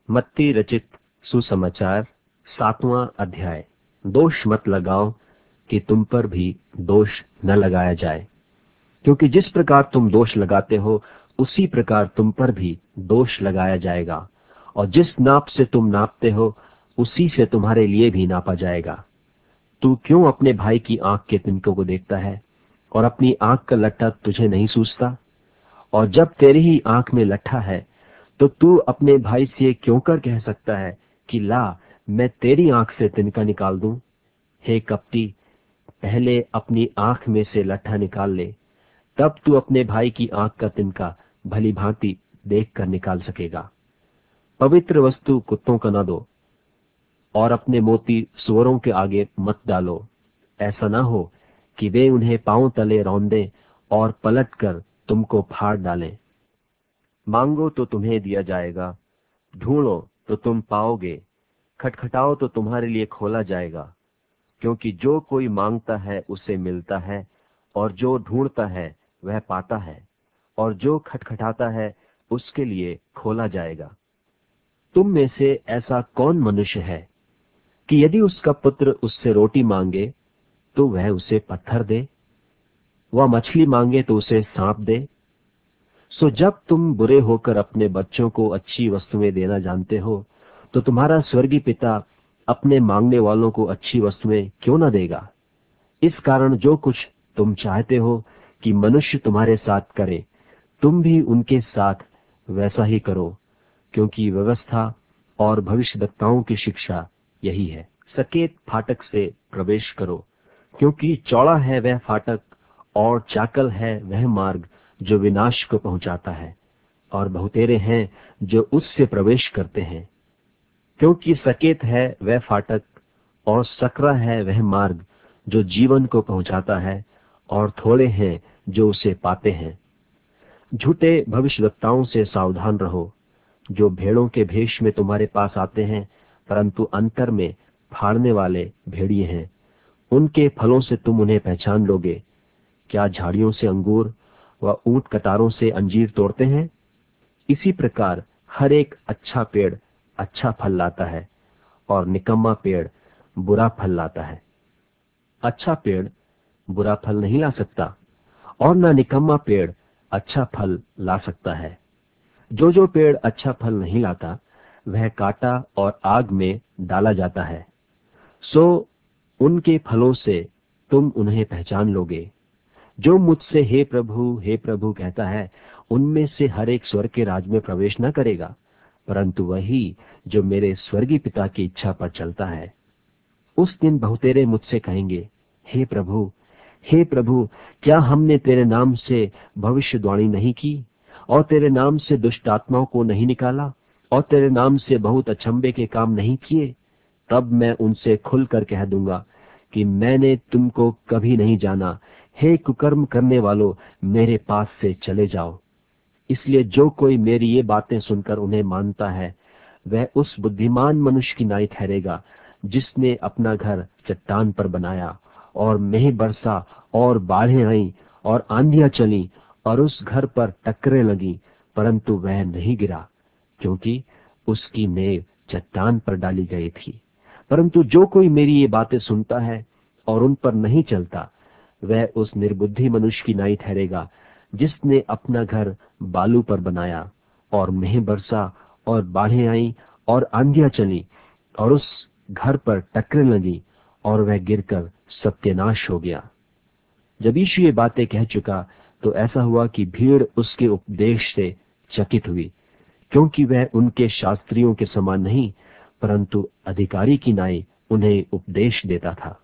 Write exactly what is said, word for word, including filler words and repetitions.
मत्ती रचित सुसमाचार सातवां अध्याय। दोष मत लगाओ कि तुम पर भी दोष न लगाया जाए, क्योंकि जिस प्रकार तुम दोष लगाते हो उसी प्रकार तुम पर भी दोष लगाया जाएगा, और जिस नाप से तुम नापते हो उसी से तुम्हारे लिए भी नापा जाएगा। तू क्यों अपने भाई की आंख के तिनकों को देखता है और अपनी आंख का लट्ठा तुझे नहीं सूझता? और जब तेरी ही आंख में लट्ठा है तो तू अपने भाई से क्यों कर कह सकता है कि ला, मैं तेरी आंख से तिनका निकाल दूं? हे कपटी, पहले अपनी आंख में से लट्ठा निकाल ले, तब तू अपने भाई की आंख का तिनका भली भांति देख कर निकाल सकेगा। पवित्र वस्तु कुत्तों का न दो, और अपने मोती सुअरों के आगे मत डालो, ऐसा न हो कि वे उन्हें पांव तले रौंदे और पलट कर तुमको फाड़ डालें। मांगो तो तुम्हें दिया जाएगा, ढूंढो तो तुम पाओगे, खटखटाओ तो तुम्हारे लिए खोला जाएगा। क्योंकि जो कोई मांगता है उसे मिलता है, और जो ढूंढता है वह पाता है, और जो खटखटाता है उसके लिए खोला जाएगा। तुम में से ऐसा कौन मनुष्य है कि यदि उसका पुत्र उससे रोटी मांगे तो वह उसे पत्थर दे? वह मछली मांगे तो उसे सांप दे? सो जब तुम बुरे होकर अपने बच्चों को अच्छी वस्तुएं देना जानते हो, तो तुम्हारा स्वर्गीय पिता अपने मांगने वालों को अच्छी वस्तुएं क्यों न देगा? इस कारण जो कुछ तुम चाहते हो कि मनुष्य तुम्हारे साथ करे, तुम भी उनके साथ वैसा ही करो, क्योंकि व्यवस्था और भविष्यद्वक्ताओं की शिक्षा यही है। सकेत फाटक से प्रवेश करो, क्योंकि चौड़ा है वह फाटक और चाकल है वह मार्ग जो विनाश को पहुंचाता है, और बहुतेरे हैं जो उससे प्रवेश करते हैं। क्योंकि सकेत है वह फाटक और सकरा है वह मार्ग जो जीवन को पहुंचाता है, और थोड़े हैं जो उसे पाते हैं। झूठे भविष्यद्वक्ताओं से सावधान रहो, जो भेड़ों के भेष में तुम्हारे पास आते हैं, परंतु अंतर में फाड़ने वाले भेड़िए हैं। उनके फलों से तुम उन्हें पहचान लोगे। क्या झाड़ियों से अंगूर व ऊंट कटारों से अंजीर तोड़ते हैं? इसी प्रकार हर एक अच्छा पेड़ अच्छा फल लाता है, और निकम्मा पेड़ बुरा फल लाता है। अच्छा पेड़ बुरा फल नहीं ला सकता, और न निकम्मा पेड़ अच्छा फल ला सकता है। जो जो पेड़ अच्छा फल नहीं लाता वह काटा और आग में डाला जाता है। सो उनके फलों से तुम उन्हें पहचान लोगे। जो मुझसे हे प्रभु हे प्रभु कहता है, उनमें से हर एक स्वर्ग के राज में प्रवेश न करेगा, परंतु वही जो मेरे स्वर्गीय पिता की इच्छा पर चलता है। उस दिन बहुतेरे मुझसे कहेंगे, हे प्रभु हे प्रभु, क्या हमने तेरे नाम से भविष्यवाणी नहीं की, और तेरे नाम से दुष्ट आत्माओं को नहीं निकाला, और तेरे नाम से बहुत अचंभे के काम नहीं किए? तब मैं उनसे खुलकर कह दूंगा कि मैंने तुमको कभी नहीं जाना। हे कुकर्म करने वालों, मेरे पास से चले जाओ। इसलिए जो कोई मेरी ये बातें सुनकर उन्हें मानता है, वह उस बुद्धिमान मनुष्य की नाई ठहरेगा जिसने अपना घर चट्टान पर बनाया, और मेंह बरसा और बाढ़ें आईं और आंधियां चली, और उस घर पर टक्करें लगी, परंतु वह नहीं गिरा, क्योंकि उसकी नींव चट्टान पर डाली गई थी। परंतु जो कोई मेरी ये बातें सुनता है और उन पर नहीं चलता, वह उस निर्बुद्धि मनुष्य की नाई ठहरेगा जिसने अपना घर बालू पर बनाया, और मेंह बरसा और बाढ़ें आई और आंधियां चली, और उस घर पर टक्करें लगी, और वह गिरकर सत्यानाश हो गया। जब यीशु ये बातें कह चुका तो ऐसा हुआ कि भीड़ उसके उपदेश से चकित हुई, क्योंकि वह उनके शास्त्रियों के समान नहीं, परंतु अधिकारी की नाई उन्हें उपदेश देता था।